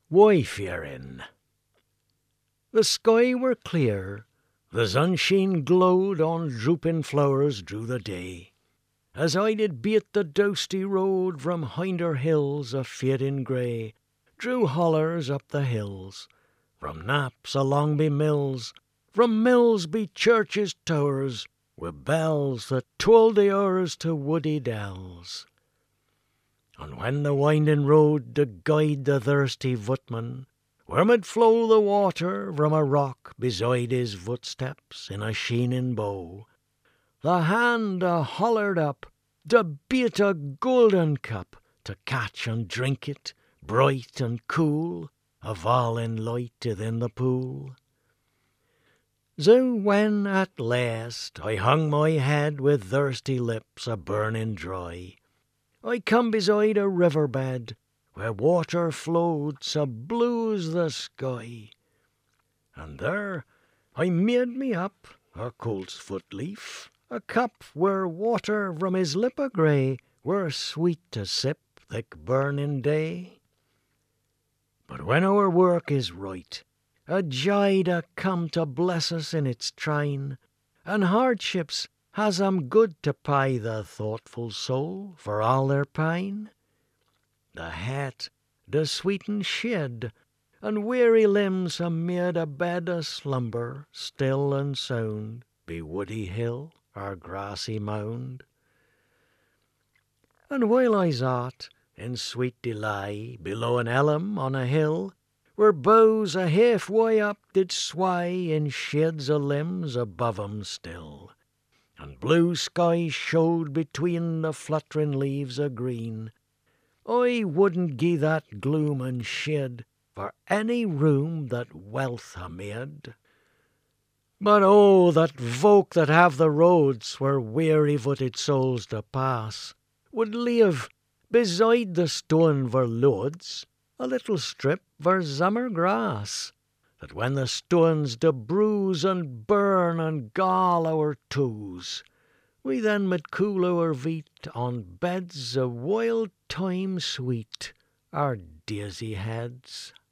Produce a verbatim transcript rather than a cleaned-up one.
Wayfaring. The sky were clear, the sunshine glowed on drooping flowers drew the day, as I did beat the dousty road from hinder hills a fading grey, drew hollers up the hills, from Naps along be mills, from mills be churches towers, with bells that tolled the hours to woody dells. And when the winding road did guide the thirsty footman, where mid flow the water from a rock beside his footsteps in a sheening bow, the hand a hollered up to beat a golden cup, to catch and drink it, bright and cool, a falling light within the pool. So when at last I hung my head with thirsty lips a burning dry, I come beside a river bed where water flowed so blue as the sky, and there I made me up a coltsfoot leaf, a cup where water from his lip o' grey were sweet to sip thick burning day. But when our work is right, a joy a come to bless us in its trine, and hardships has 'em good to pay the thoughtful soul for all their pain. The hat does sweeten shade, and weary limbs are made a bed of slumber, still and sound, be woody hill or grassy mound. And while I sat in sweet delay below an elm on a hill, where boughs a half way up did sway in shades o' limbs above 'em still, and blue sky showed between the fluttering leaves o' green, I wouldn't gie that gloom and shade for any room that wealth ha' made. But oh, that folk that have the roads where weary-footed souls do pass would leave beside the stone for loads a little strip for summer grass, that when the stones do bruise and burn and gall our toes, we then mid cool our feet on beds of wild thyme sweet, our daisy heads.